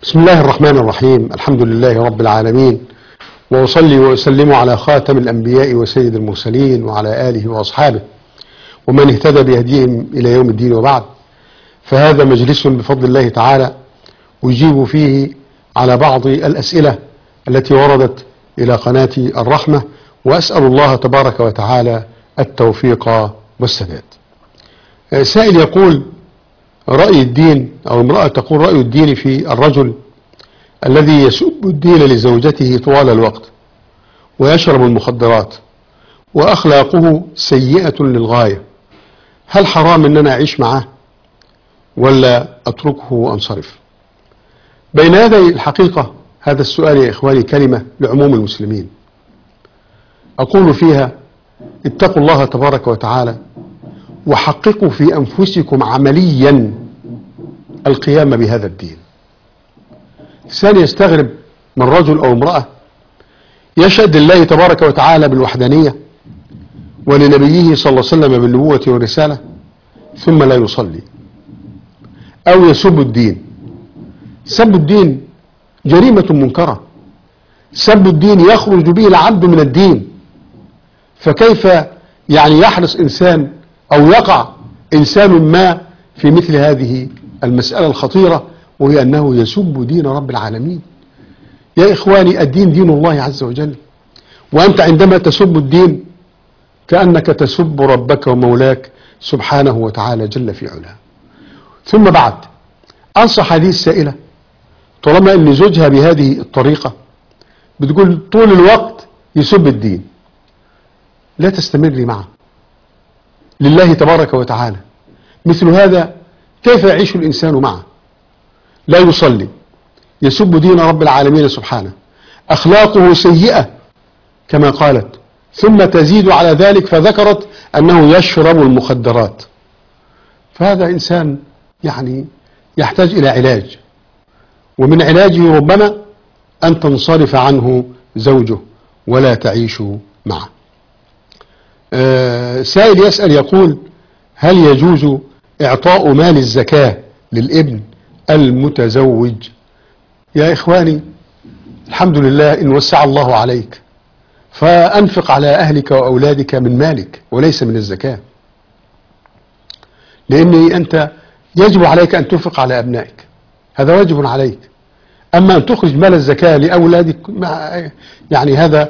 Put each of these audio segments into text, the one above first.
بسم الله الرحمن الرحيم. الحمد لله رب العالمين، وأصلي وأسلم على خاتم الأنبياء وسيد المرسلين وعلى آله وأصحابه ومن اهتدى بهديهم إلى يوم الدين، وبعد. فهذا مجلس بفضل الله تعالى أجيب فيه على بعض الأسئلة التي وردت إلى قناة الرحمة، وأسأل الله تبارك وتعالى التوفيق والسداد. سائل يقول: رأي الدين، أو امرأة تقول: رأي الدين في الرجل الذي يسب الدين لزوجته طوال الوقت ويشرب المخدرات وأخلاقه سيئة للغاية، هل حرام أن أنا أعيش معه ولا أتركه وأنصرف؟ بين يدي الحقيقة هذا السؤال يا إخواني كلمة لعموم المسلمين أقول فيها: اتقوا الله تبارك وتعالى وحققوا في أنفسكم عمليا القيام بهذا الدين. الإنسان يستغرب من رجل أو امرأة يشهد لله تبارك وتعالى بالوحدانية ولنبيه صلى الله عليه وسلم بالنبوة والرسالة ثم لا يصلي أو يسب الدين. سب الدين جريمة منكرة، سب الدين يخرج به العبد من الدين، فكيف يحرص إنسان أو يقع إنسان ما في مثل هذه المسألة الخطيرة، وهي أنه يسب دين رب العالمين؟ يا إخواني، الدين دين الله عز وجل، وأنت عندما تسب الدين كأنك تسب ربك ومولاك سبحانه وتعالى جل في علاه. ثم بعد، أنصح هذه السائلة طالما أن زوجها بهذه الطريقة بتقول طول الوقت يسب الدين، لا تستمري معه لله تبارك وتعالى. مثل هذا كيف يعيش الإنسان معه؟ لا يصلي، يسب دين رب العالمين سبحانه، أخلاقه سيئة كما قالت، ثم تزيد على ذلك فذكرت أنه يشرب المخدرات. فهذا إنسان يحتاج إلى علاج، ومن علاجه ربما أن تنصرف عنه زوجه ولا تعيش معه. سائل يسأل يقول: هل يجوز إعطاء مال الزكاة للابن المتزوج؟ يا إخواني، الحمد لله إن وسع الله عليك، فأنفق على أهلك وأولادك من مالك وليس من الزكاة، لأن أنت يجب عليك أن تنفق على أبنائك، هذا واجب عليك. أما أن تخرج مال الزكاة لأولادك هذا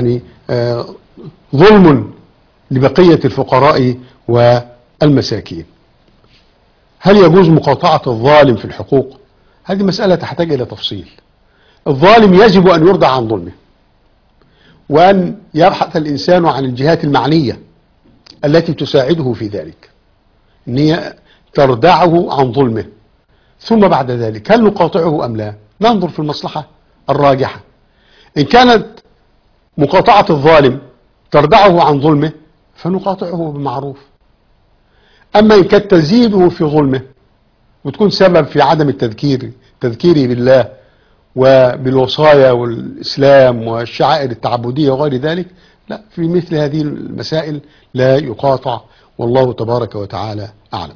ظلم لبقية الفقراء والمساكين. هل يجوز مقاطعة الظالم في الحقوق؟ هذه مسألة تحتاج إلى تفصيل. الظالم يجب أن يرضع عن ظلمه، وأن يبحث الإنسان عن الجهات المعنية التي تساعده في ذلك، أن هي تردعه عن ظلمه. ثم بعد ذلك هل نقاطعه أم لا؟ ننظر في المصلحة الراجحة. إن كانت مقاطعة الظالم تردعه عن ظلمه فنقاطعه بالمعروف. أما إن كانت تزيده في ظلمه وتكون سبب في عدم تذكيره بالله وبالوصايا والإسلام والشعائر التعبدية وغير ذلك، لا، في مثل هذه المسائل لا يقاطع، والله تبارك وتعالى أعلم.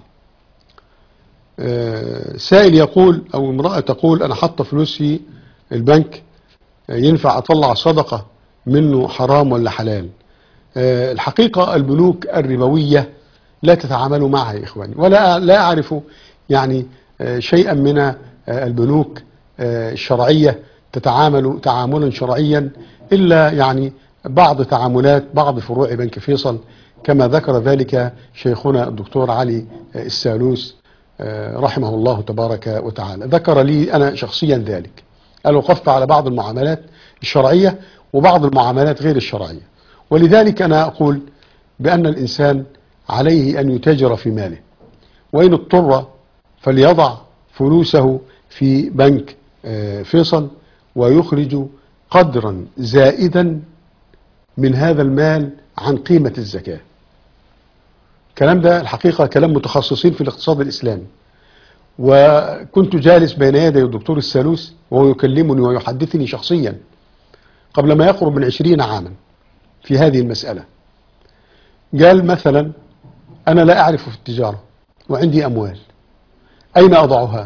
سائل يقول، أو امرأة تقول: أنا حاطة فلوس في البنك، ينفع أطلع صدقة منه حرام ولا حلال؟ الحقيقة البنوك الربوية لا تتعاملوا معها يا إخواني، ولا لا أعرف شيئا من البنوك الشرعية تتعامل تعاملا شرعيا، إلا بعض تعاملات بعض فروع بنك فيصل، كما ذكر ذلك شيخنا الدكتور علي السالوس رحمه الله تبارك وتعالى. ذكر لي أنا شخصيا ذلك، قال: وقفت على بعض المعاملات الشرعية وبعض المعاملات غير الشرعية. ولذلك أنا أقول بأن الإنسان عليه أن يتاجر في ماله، وإن اضطر فليضع فلوسه في بنك فيصل ويخرج قدرا زائدا من هذا المال عن قيمة الزكاة. الكلام ده الحقيقة كلام متخصصين في الاقتصاد الإسلامي، وكنت جالس بين يدي الدكتور السالوس وهو يكلمني ويحدثني شخصيا قبل ما يقرب من 20 عاما في هذه المسألة. قال: مثلا أنا لا أعرف في التجارة وعندي أموال، أين أضعها؟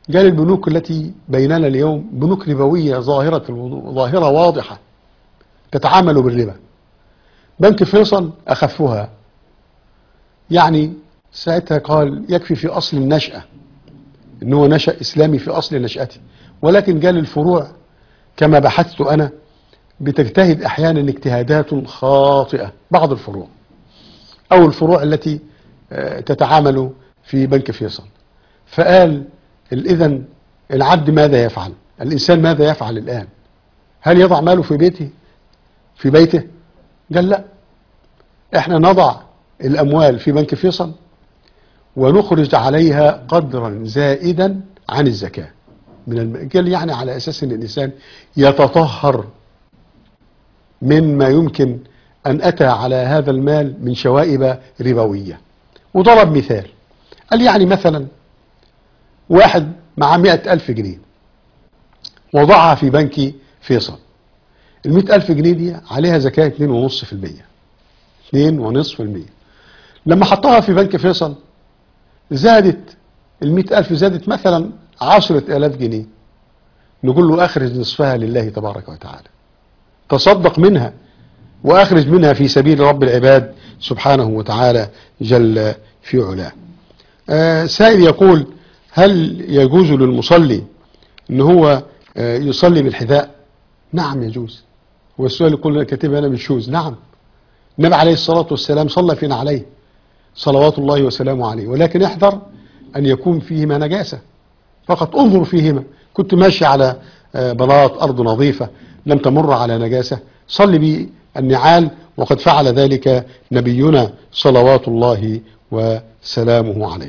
قال البنوك التي بيننا اليوم بنوك ربوية ظاهرة واضحة تتعامل بالربا. بنك فيصل أخفها، يعني ساعتها قال يكفي في أصل النشأة إنه نشأ إسلامي في أصل نشأته، ولكن قال الفروع كما بحثت أنا بتجتهد أحيانا اجتهادات خاطئة، بعض الفروع أو الفروع التي تتعامل في بنك فيصل. فقال إذن العبد ماذا يفعل؟ الإنسان ماذا يفعل الآن؟ هل يضع ماله في بيته؟ قال لا، احنا نضع الأموال في بنك فيصل ونخرج عليها قدرا زائدا عن الزكاة قال يعني على أساس أن الإنسان يتطهر مما يمكن أن أتى على هذا المال من شوائب ربوية. وضرب مثال، قال يعني مثلا واحد مع 100,000 جنيه وضعها في بنك فيصل، 100,000 جنيه دي عليها زكاة 2.5%، 2.5%. لما حطها في بنك فيصل زادت 100,000 زادت مثلا 10,000 جنيه، نقول له أخرج نصفها لله تبارك وتعالى، تصدق منها وأخرج منها في سبيل رب العباد سبحانه وتعالى جل في علاه. سائل يقول هل يجوز للمصلي ان هو يصلي بالحذاء؟ نعم يجوز. والسؤال يقول كاتبها انا بالشوز. نعم، النبي عليه الصلاة والسلام صلى فينا عليه صلوات الله وسلامه عليه، ولكن احذر ان يكون فيهما نجاسة فقط. انظر فيهما، كنت ماشي على بلاط أرض نظيفة لم تمر على نجاسة، صلي بالنعال، وقد فعل ذلك نبينا صلوات الله وسلامه عليه.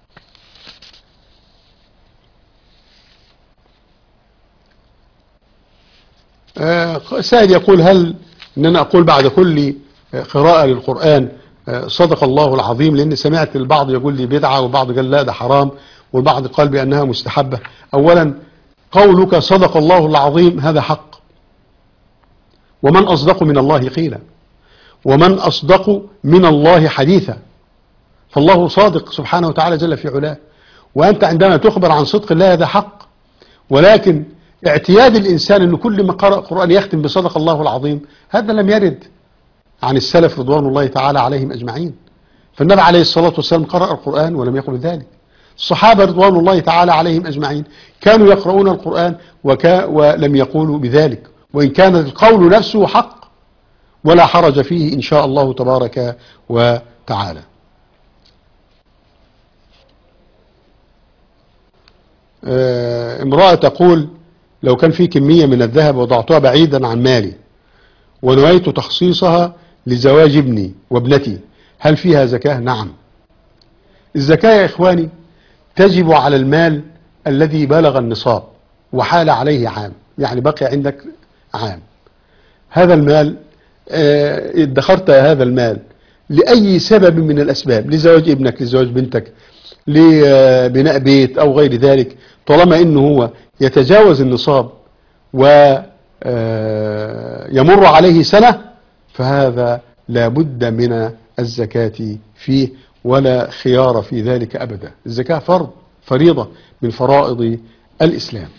سائل يقول هل ان انا اقول بعد كل قراءة للقرآن صدق الله العظيم؟ لان سمعت البعض يقول لي بدعة، وبعض قال لا ده حرام، والبعض قال بانها مستحبة. اولا قولك صدق الله العظيم هذا حق، ومن اصدق من الله قيلا، ومن اصدق من الله حديثا، فالله صادق سبحانه وتعالى جل في علاه، وانت عندما تخبر عن صدق الله هذا حق. ولكن اعتياد الإنسان أنه كل ما قرأ قرآن يختم بصدق الله العظيم، هذا لم يرد عن السلف رضوان الله تعالى عليهم أجمعين. فالنبي عليه الصلاة والسلام قرأ القرآن ولم يقل ذلك. الصحابة رضوان الله تعالى عليهم أجمعين كانوا يقرؤون القرآن ولم يقولوا بذلك، وإن كان القول نفسه حق ولا حرج فيه إن شاء الله تبارك وتعالى. امرأة تقول لو كان في كمية من الذهب وضعتها بعيدا عن مالي ونويت تخصيصها لزواج ابني وابنتي، هل فيها زكاة؟ نعم. الزكاة يا إخواني تجب على المال الذي بلغ النصاب وحال عليه عام، يعني بقي عندك عام. هذا المال ادخرت هذا المال لأي سبب من الأسباب، لزواج ابنك، لزواج بنتك، لبناء بيت أو غير ذلك، طالما إنه هو يتجاوز النصاب ويمر عليه سنة، فهذا لا بد من الزكاة فيه ولا خيار في ذلك أبدا. الزكاة فريضة من فرائض الإسلام.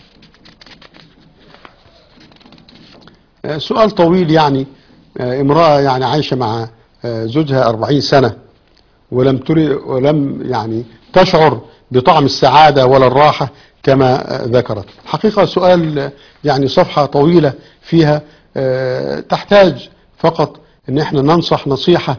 سؤال طويل، يعني امرأة يعني عايشة مع زوجها 40 سنة ولم يعني تشعر بطعم السعادة ولا الراحة كما ذكرت. حقيقة سؤال يعني صفحة طويلة فيها، تحتاج فقط ان احنا ننصح نصيحة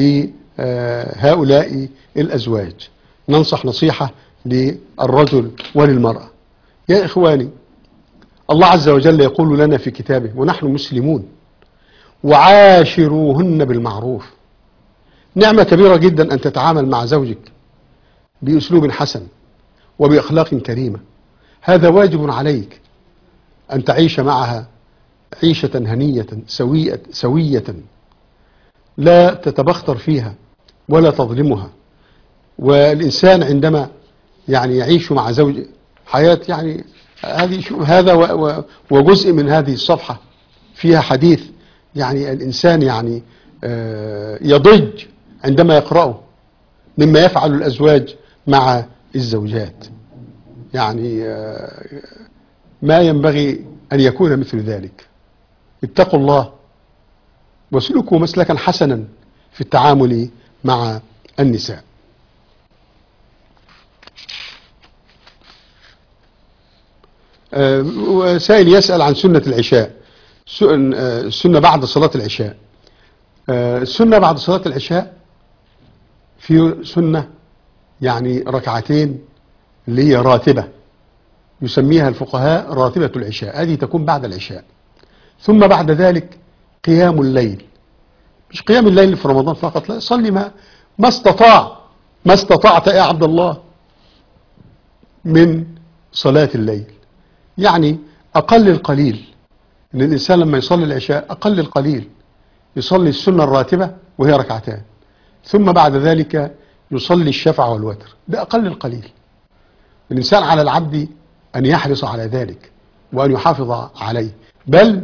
لهؤلاء الأزواج، ننصح نصيحة للرجل وللمرأة. يا إخواني، الله عز وجل يقول لنا في كتابه ونحن مسلمون وعاشروهن بالمعروف. نعمة كبيرة جدا أن تتعامل مع زوجك بأسلوب حسن وبأخلاق كريمة، هذا واجب عليك أن تعيش معها عيشة هنية سوية، لا تتبختر فيها ولا تظلمها. والإنسان عندما يعني يعيش مع زوج حياة، يعني هذا وجزء من هذه الصفحة فيها حديث يعني الإنسان يعني يضج عندما يقرأه مما يفعل الأزواج مع الزوجات. يعني ما ينبغي أن يكون مثل ذلك. اتقوا الله واسلكوا مسلكا حسنا في التعامل مع النساء. سائل يسأل عن سنة العشاء، السنة بعد صلاة العشاء. السنة بعد صلاة العشاء في سنة يعني ركعتين اللي هي راتبة، يسميها الفقهاء راتبة العشاء، هذه تكون بعد العشاء. ثم بعد ذلك قيام الليل، مش قيام الليل في رمضان فقط، لا، صلي ما استطعت يا عبد الله من صلاة الليل. يعني أقل القليل إن الإنسان لما يصلي العشاء أقل القليل يصلي السنة الراتبة وهي ركعتان، ثم بعد ذلك يصلي الشفع والوتر، ده أقل القليل. الإنسان على العبد أن يحرص على ذلك وأن يحافظ عليه، بل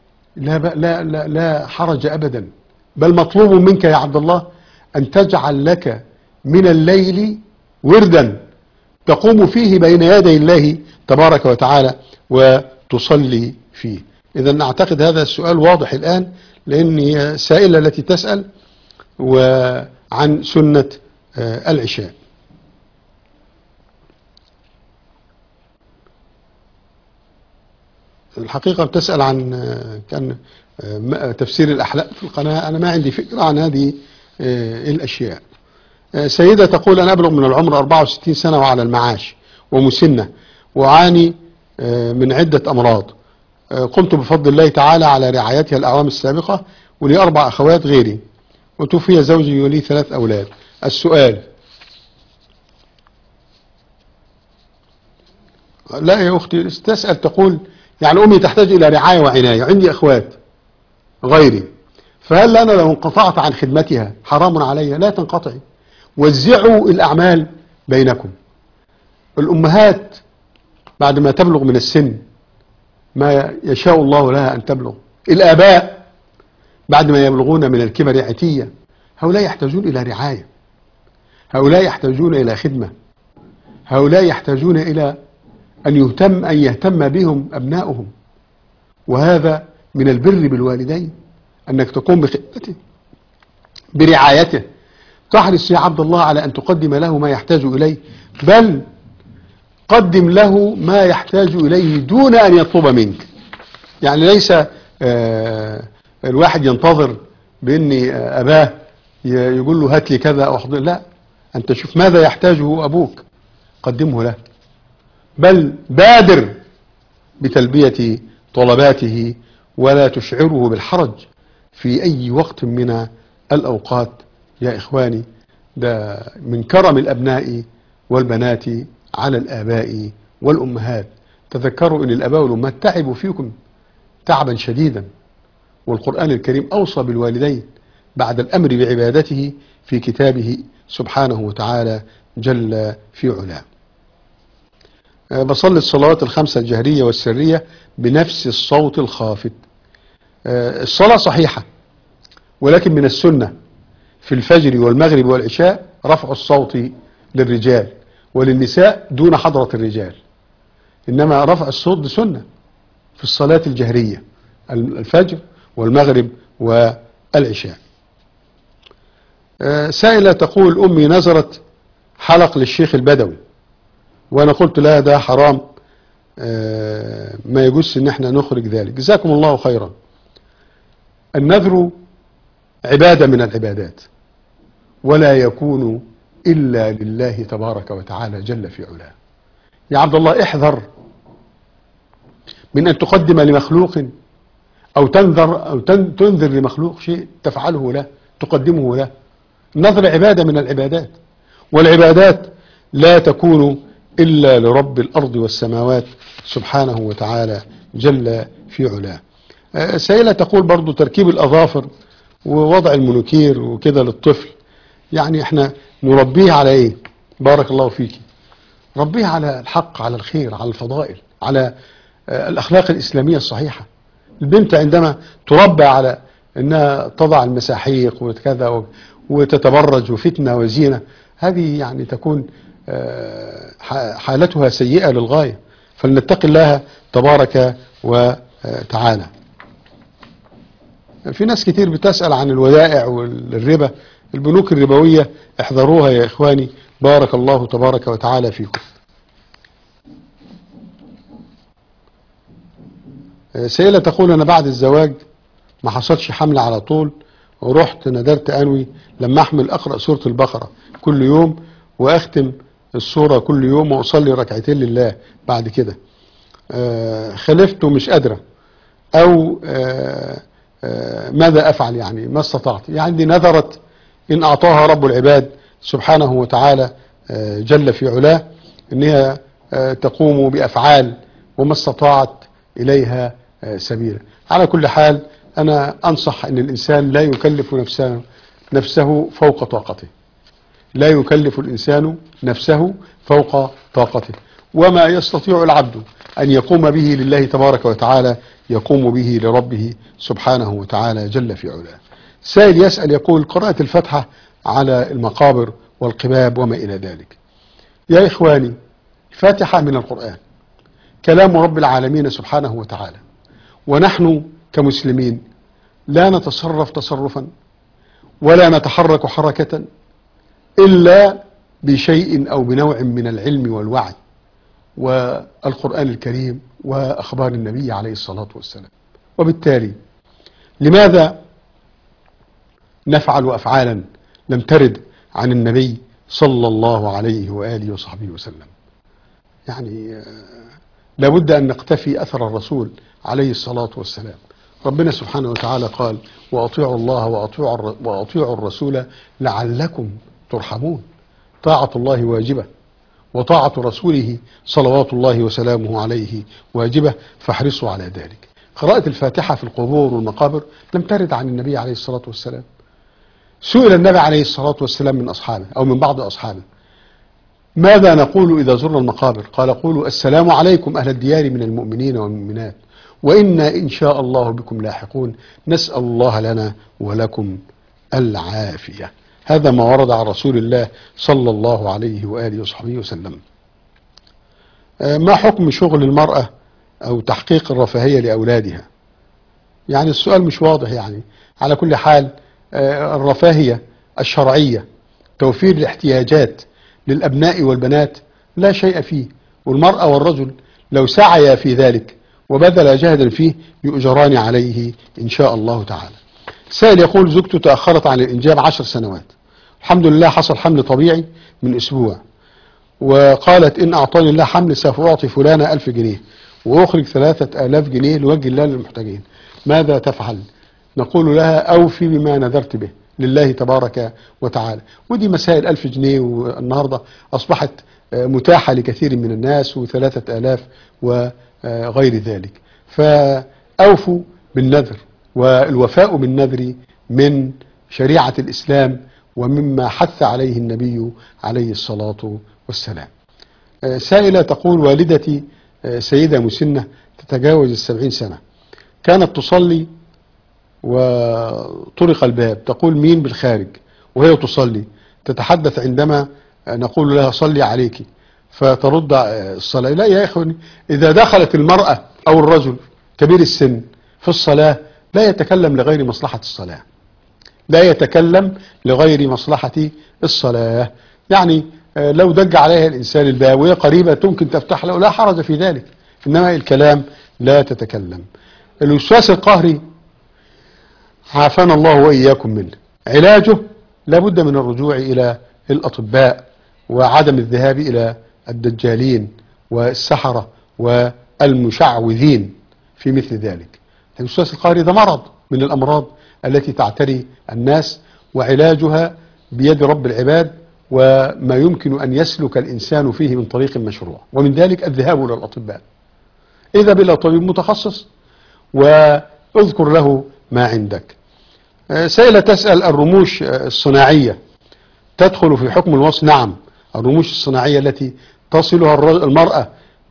لا حرج أبدا، بل مطلوب منك يا عبد الله أن تجعل لك من الليل وردا تقوم فيه بين يدي الله تبارك وتعالى وتصلي فيه. إذا أعتقد هذا السؤال واضح الآن، لأن السائلة التي تسأل وعن سنة العشاء. الحقيقة بتسأل عن كان تفسير الأحلام في القناة، أنا ما عندي فكرة عن هذه الأشياء. سيدة تقول أنا أبلغ من العمر 64 سنة وعلى المعاش ومسنة وأعاني من عدة أمراض، قمت بفضل الله تعالى على رعايتها الأعوام السابقة، ولي 4 أخوات غيري، وتوفي زوجي ولي 3 أولاد. السؤال: لا يا أختي، تسأل تقول يعني أمي تحتاج إلى رعاية وعناية، عندي أخوات غيري، فهل أنا لو انقطعت عن خدمتها حرام علي؟ لا تنقطعي، وزعوا الأعمال بينكم. الأمهات بعد ما تبلغ من السن ما يشاء الله لها أن تبلغ، الآباء بعد ما يبلغون من الكبر عتية، هؤلاء يحتاجون إلى رعاية، هؤلاء يحتاجون إلى خدمة، هؤلاء يحتاجون إلى أن يهتم بهم أبنائهم، وهذا من البر بالوالدين أنك تقوم بخدمته برعايته. تحرص يا عبد الله على أن تقدم له ما يحتاج إليه، بل قدم له ما يحتاج إليه دون أن يطلب منك. يعني ليس الواحد ينتظر بأن أباه يقول له هات لي كذا أو أحضر، لا، أنت شوف ماذا يحتاجه أبوك قدمه له، بل بادر بتلبية طلباته ولا تشعره بالحرج في أي وقت من الأوقات. يا إخواني، ده من كرم الأبناء والبنات على الآباء والأمهات. تذكروا أن الآباء والأمهات تعبوا فيكم تعبا شديدا، والقرآن الكريم أوصى بالوالدين بعد الأمر بعبادته في كتابه سبحانه وتعالى جل في علاه. بصلي الصلوات ال5 الجهرية والسرية بنفس الصوت الخافت. الصلاة صحيحة، ولكن من السنة في الفجر والمغرب والعشاء رفع الصوت للرجال، وللنساء دون حضرة الرجال، إنما رفع الصوت دي سنة في الصلاة الجهرية، الفجر والمغرب والعشاء. سائلة تقول أمي نذرت حلق للشيخ البدوي، وأنا قلت لها ده حرام، ما يجوز إن احنا نخرج ذلك. جزاكم الله خيرا. النذر عبادة من العبادات، ولا يكون إلا لله تبارك وتعالى جل في علاه. يا عبد الله، احذر من أن تقدم لمخلوق أو تنذر لمخلوق شيء تفعله له تقدمه له. النذر عبادة من العبادات، والعبادات لا تكون إلا لرب الأرض والسماوات سبحانه وتعالى جل في علاه. سائلة تقول برضو تركيب الأظافر ووضع المنوكير وكده للطفل، يعني احنا نربيه على ايه؟ بارك الله فيك. ربيه على الحق، على الخير، على الفضائل، على الأخلاق الإسلامية الصحيحة. البنت عندما تربى على أنها تضع المساحيق وكذا وتتبرج وفتنة وزينة، هذه يعني تكون حالتها سيئة للغاية، فلنتقي الله تبارك وتعالى. في ناس كتير بتسأل عن الودائع والربا. البنوك الربوية احذروها يا إخواني، بارك الله تبارك وتعالى فيكم. سيلة تقول أنا بعد الزواج ما حصلش حمل على طول، ورحت ندرت أنوي لما أحمل أقرأ سورة البقرة كل يوم وأختم السورة كل يوم وأصلي ركعتين لله. بعد كده خلفت ومش قادرة، أو ماذا أفعل؟ يعني ما استطعت. يعني نذرت إن أعطاها رب العباد سبحانه وتعالى جل في علاه إنها تقوم بأفعال وما استطاعت إليها سبيلا. على كل حال أنا أنصح أن الإنسان لا يكلف نفسه فوق طاقته، لا يكلف الإنسان نفسه فوق طاقته، وما يستطيع العبد أن يقوم به لله تبارك وتعالى يقوم به لربه سبحانه وتعالى جل في علاه. سائل يسأل يقول قراءة الفاتحة على المقابر والقباب وما إلى ذلك. يا إخواني، الفاتحة من القرآن، كلام رب العالمين سبحانه وتعالى، ونحن كمسلمين لا نتصرف تصرفا ولا نتحرك حركة إلا بشيء أو بنوع من العلم والوعي والقرآن الكريم وأخبار النبي عليه الصلاة والسلام. وبالتالي لماذا نفعل أفعالا لم ترد عن النبي صلى الله عليه وآله وصحبه وسلم؟ يعني لابد أن نقتفي أثر الرسول عليه الصلاة والسلام. ربنا سبحانه وتعالى قال وأطيعوا الله وأطيعوا الرسول لعلكم ترحمون. طاعة الله واجبة، وطاعة رسوله صلوات الله وسلامه عليه واجبة، فاحرصوا على ذلك. قراءة الفاتحة في القبور والمقابر لم ترد عن النبي عليه الصلاة والسلام. سئل النبي عليه الصلاة والسلام من أصحابه أو من بعض أصحابه ماذا نقول إذا زرنا المقابر؟ قال قولوا السلام عليكم أهل الديار من المؤمنين والمؤمنات وإنا إن شاء الله بكم لاحقون، نسأل الله لنا ولكم العافية. هذا ما ورد عن رسول الله صلى الله عليه وآله وصحبه وسلم. ما حكم شغل المرأة أو تحقيق الرفاهية لأولادها؟ يعني السؤال مش واضح. يعني على كل حال الرفاهية الشرعية توفير الاحتياجات للأبناء والبنات لا شيء فيه، والمرأة والرجل لو سعيا في ذلك وبذل جهدا فيه يؤجران عليه إن شاء الله تعالى. سائل يقول زوجته تأخرت عن الإنجاب 10 سنوات، الحمد لله حصل حمل طبيعي من أسبوع، وقالت إن أعطاني الله حمل سوف أعطي فلانة 1000 جنيه وأخرج 3000 جنيه لوجه الله للمحتاجين، ماذا تفعل؟ نقول لها أوفي بما نذرت به لله تبارك وتعالى. ودي مسائل 1000 جنيه والنهاردة أصبحت متاحة لكثير من الناس، و3000 وغير ذلك. فأوفوا بالنذر، والوفاء بالنذر من شريعة الإسلام ومما حث عليه النبي عليه الصلاة والسلام. سائلة تقول والدتي سيدة مسنة تتجاوز 70 سنة، كانت تصلي وطرق الباب تقول مين بالخارج وهي تصلي، تتحدث عندما نقول لها صلي عليك فترد الصلاة. لا يا إخواني، إذا دخلت المرأة أو الرجل كبير السن في الصلاة لا يتكلم لغير مصلحة الصلاة، لا يتكلم لغير مصلحة الصلاة. يعني لو دج عليها الإنسان الباب وهي قريبة ممكن تفتح له، لا حرج في ذلك، إنما الكلام لا تتكلم. الوسواس القهري عافانا الله وإياكم منه، علاجه لابد من الرجوع إلى الأطباء وعدم الذهاب إلى الدجالين والسحرة والمشعوذين في مثل ذلك. الوسواس القهري ده مرض من الأمراض التي تعتري الناس، وعلاجها بيد رب العباد، وما يمكن أن يسلك الإنسان فيه من طريق مشروع، ومن ذلك الذهاب إلى الأطباء. اذهب إلى طبيب متخصص واذكر له ما عندك. سائلة تسأل الرموش الصناعية تدخل في حكم الوصف؟ نعم، الرموش الصناعية التي تصلها المرأة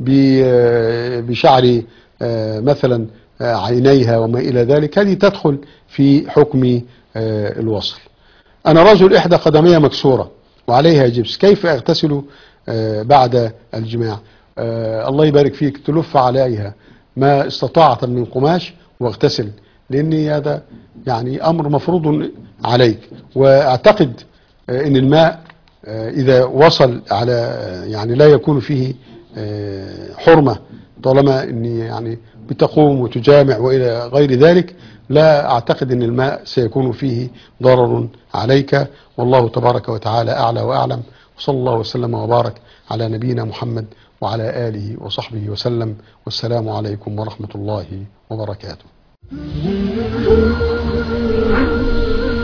بشعر مثلا عينيها وما إلى ذلك، هذه تدخل في حكم الوصل. أنا رجل إحدى قدمي مكسورة وعليها جبس، كيف أغتسل بعد الجماع. الله يبارك فيك، تلف عليها ما استطعت من قماش واغتسل، لأن هذا يعني أمر مفروض عليك. وأعتقد أن الماء إذا وصل على يعني لا يكون فيه حرمة، طالما أن يعني بتقوم وتجامع وإلى غير ذلك، لا أعتقد أن الماء سيكون فيه ضرر عليك. والله تبارك وتعالى أعلى وأعلم، وصلى الله وسلم وبارك على نبينا محمد وعلى آله وصحبه وسلم، والسلام عليكم ورحمة الله وبركاته.